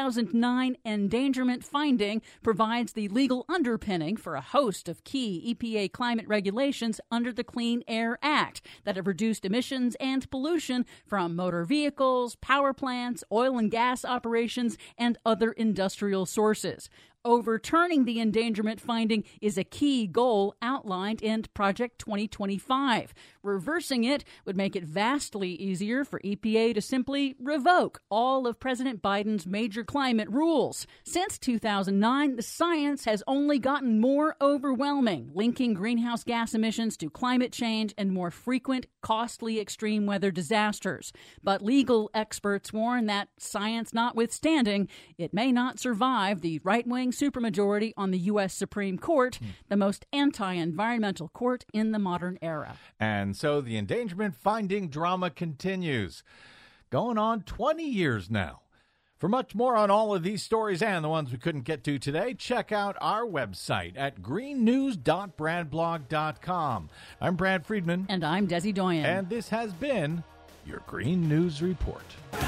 2009 endangerment finding provides the legal underpinning for a host of key EPA climate regulations under the Clean Air Act that have reduced emissions and pollution from motor vehicles, power plants, oil and gas operations, and other industrial sources. Overturning the endangerment finding is a key goal outlined in Project 2025. Reversing it would make it vastly easier for EPA to simply revoke all of President Biden's major climate rules. Since 2009, the science has only gotten more overwhelming, linking greenhouse gas emissions to climate change and more frequent, costly extreme weather disasters. But legal experts warn that, science notwithstanding, it may not survive the right-wing supermajority on the U.S. Supreme Court, the most anti-environmental court in the modern era. And so the endangerment finding drama continues, going on 20 years now. For much more on all of these stories and the ones we couldn't get to today, check out our website at greennews.bradblog.com. I'm Brad Friedman. And I'm Desi Doyen. And this has been your Green News Report.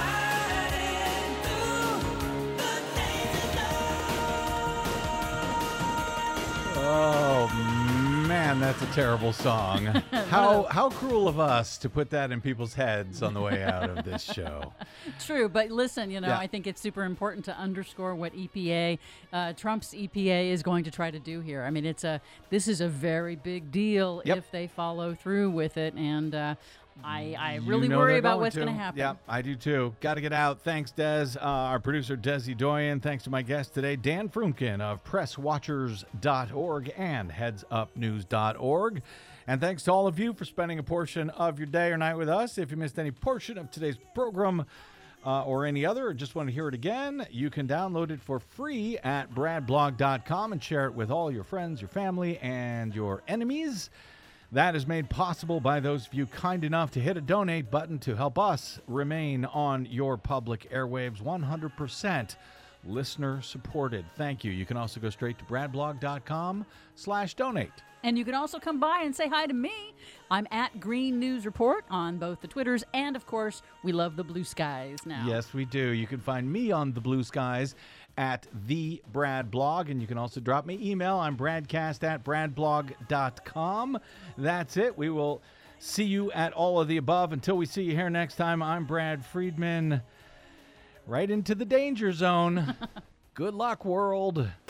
Oh, man, that's a terrible song. How cruel of us to put that in people's heads on the way out of this show. True, but listen, I think it's super important to underscore what EPA, Trump's EPA, is going to try to do here. I mean, this is a very big deal if they follow through with it, and I really worry about what's going to happen. Yeah, I do too. Got to get out. Thanks, Des. Our producer, Desi Doyen. Thanks to my guest today, Dan Frumkin of PressWatchers.org and HeadsUpNews.org. And thanks to all of you for spending a portion of your day or night with us. If you missed any portion of today's program or any other, or just want to hear it again, you can download it for free at bradblog.com and share it with all your friends, your family, and your enemies. That is made possible by those of you kind enough to hit a donate button to help us remain on your public airwaves, 100% listener supported. Thank you. You can also go straight to bradblog.com/donate. And you can also come by and say hi to me. I'm at Green News Report on both the Twitters, and of course, we love the Blue Skies now. Yes, we do. You can find me on the Blue Skies at the Brad Blog, and you can also drop me email. I'm bradcast@bradblog.com. That's it. We will see you at all of the above. Until we see you here next time, I'm Brad Friedman. Right into the danger zone. Good luck, world.